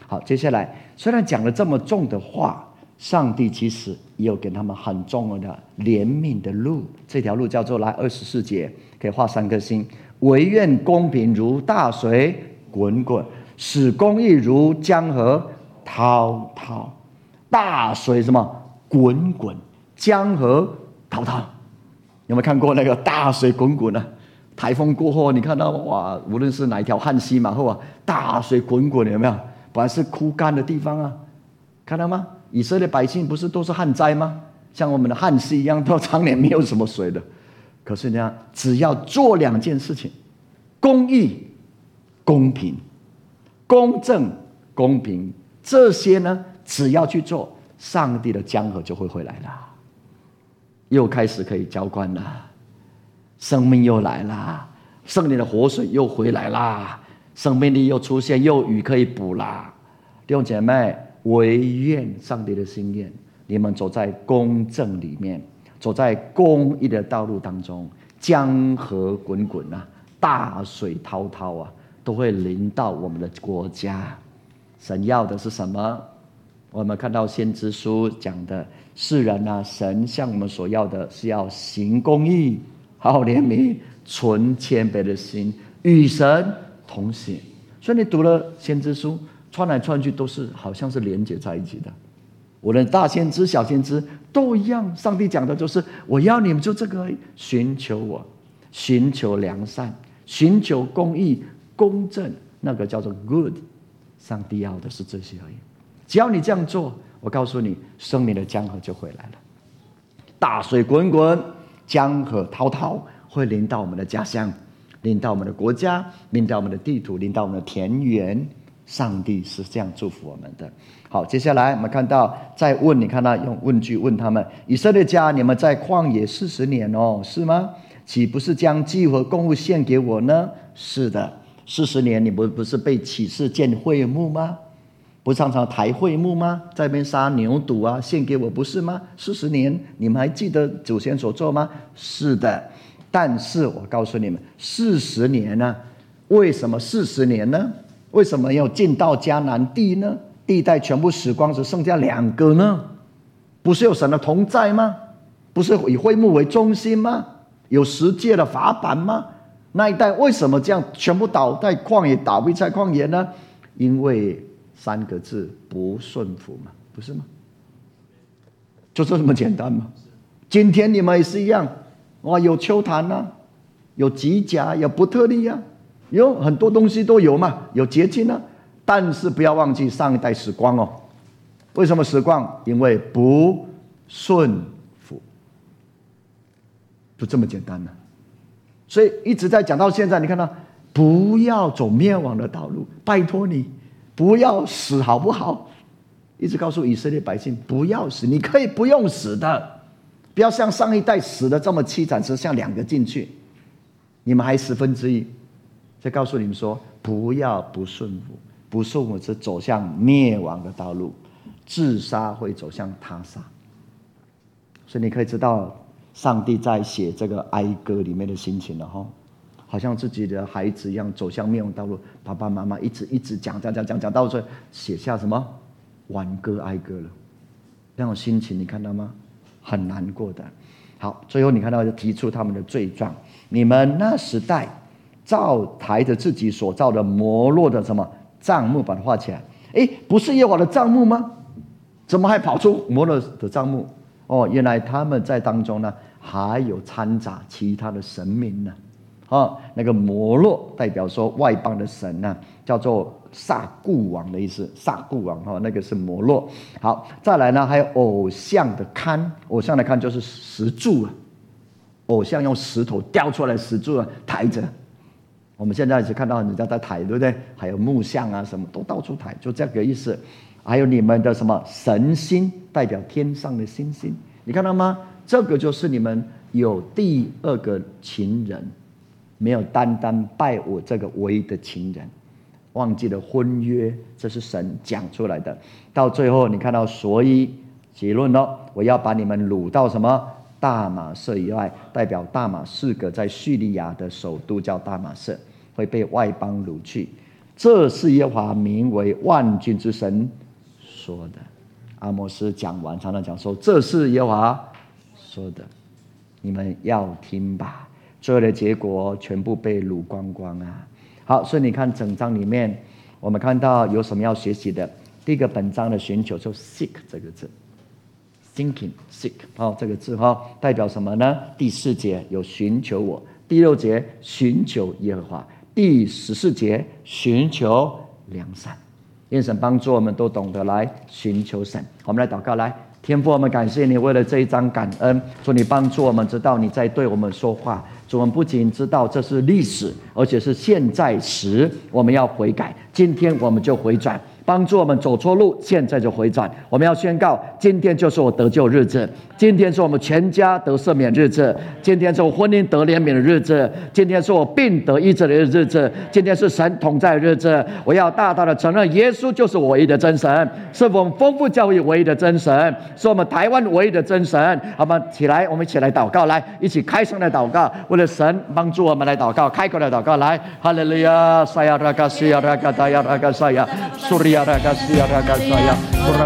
好，接下来虽然讲了这么重的话，上帝其实也有给他们很重要的怜悯的路。这条路叫做来24节，可以画3颗星。惟愿公平如大水滚滚，使公义如江河滔滔。大水什么滚滚，江河滔滔。有没有看过那个大水滚滚呢？台风过后，你看到哇，无论是哪一条旱溪马后啊，大水滚滚，有没有？本来是枯干的地方啊，看到吗？以色列百姓不是都是旱灾吗？像我们的旱溪一样，都常年没有什么水的。可是呢，只要做2件事情：公义、公平、公正、公平，这些呢，只要去做，上帝的江河就会回来了，又开始可以浇灌了，生命又来了，圣灵的活水又回来啦，生命力又出现，又雨可以补啦。弟兄姐妹，惟愿上帝的心愿，你们走在公正里面，走在公义的道路当中，江河滚滚啊，大水滔滔啊，都会临到我们的国家。神要的是什么？我们看到先知书讲的，世人啊，神向我们所要的是要行公义，好怜悯，存谦卑的心，与神同行。所以你读了先知书，穿来穿去都是好像是连结在一起的。无论大先知小先知都一样，上帝讲的就是我要你们就这个而已，寻求我，寻求良善，寻求公义公正，那个叫做 good。 上帝要的是这些而已。只要你这样做，我告诉你，生命的江河就回来了。大水滚滚，江河滔滔，会临到我们的家乡，临到我们的国家，临到我们的地土，临到我们的田园。上帝是这样祝福我们的。好，接下来我们看到再问，你看到用问句问他们：以色列家，你们在旷野40年哦，是吗？岂不是将祭和供物献给我呢？是的，40年你们不是被启示建会幕吗？不常常抬会幕吗？在那边杀牛犊啊，献给我，不是吗？40年，你们还记得祖先所做吗？是的。但是我告诉你们，40年呢？为什么40年呢？为什么要进到迦南地呢？地带全部死光，只剩下2个呢？不是有神的同在吗？不是以会幕为中心吗？有10诫的法版吗？那一代为什么这样全部倒在旷野，倒闭在旷野呢？因为3个字：不顺服嘛，不是吗？就这么简单吗？今天你们也是一样，哇，有丘坛啊，有吉甲，有伯特利啊，有很多东西都有嘛，有洁净啊。但是不要忘记上一代死光哦。为什么死光？因为不顺服，就这么简单了。所以一直在讲到现在，你看到不要走灭亡的道路，拜托你不要死好不好？一直告诉以色列百姓不要死，你可以不用死的，不要像上一代死的这么凄惨，只像2个进去，你们还1/10。再告诉你们说，不要不顺服，不顺服是走向灭亡的道路，自杀会走向他杀。所以你可以知道上帝在写这个哀歌里面的心情了哈，好像自己的孩子一样走向灭亡道路，爸爸妈妈一直讲到最后写下什么挽歌哀歌了，那种心情你看到吗？很难过的。好，最后你看到就提出他们的罪状，你们那时代造抬着自己所造的摩洛的什么帐幕，把它画起来。不是耶和华的帐幕吗？怎么还跑出摩洛的帐幕？哦，原来他们在当中呢，还有掺杂其他的神明呢。那个摩洛代表说外邦的神呢，叫做萨固王的意思，萨固王那个是摩洛。好，再来呢，还有偶像的龛，偶像的龛就是石柱啊，偶像用石头雕出来石柱啊抬着。我们现在只看到人家在抬，对不对？还有木像啊，什么都到处抬，就这个意思。还有你们的什么神星，代表天上的星星，你看到吗？这个就是你们有第2个情人，没有单单拜我这个唯一的情人，忘记了婚约，这是神讲出来的。到最后你看到，所以结论咯，我要把你们掳到什么大马色以外，代表大马士革在叙利亚的首都叫大马色，会被外邦掳去。 这是耶和华名为万军之神说的。阿摩斯讲完常常讲说，这是耶和华说的，你们要听吧。最后的结果全部被掳光光啊！好，所以你看整章里面，我们看到有什么要学习的。第一个，本章的寻求就 seek 这个字 ，thinking seek 这个字代表什么呢？第4节有寻求我，第6节寻求耶和华，第14节寻求良善。愿神帮助我们都懂得来寻求神。我们来祷告，来，天父，我们感谢你，为了这一章感恩，主你帮助我们知道你在对我们说话。主，我们不仅知道这是历史，而且是现在时，我们要悔改。今天我们就回转，帮助我们走错路，现在就回转。我们要宣告，今天就是我得救日子，今天是我们全家得赦免日子，今天是我婚姻得怜悯的日子，今天是我病得医治的日子，今天是神同在的日子。我要大大的承认，耶稣就是我唯一的真神，是我们丰富教会唯一的真神，是我们台湾唯一的真神。好吗？起来，我们一起来祷告，来，一起开声来祷告，为了神帮助我们来祷告，开口来祷告，来，哈利路亚，撒亚拉嘎西亚拉嘎达亚拉嘎撒亚，苏利亚拉嘎西亚拉嘎撒亚。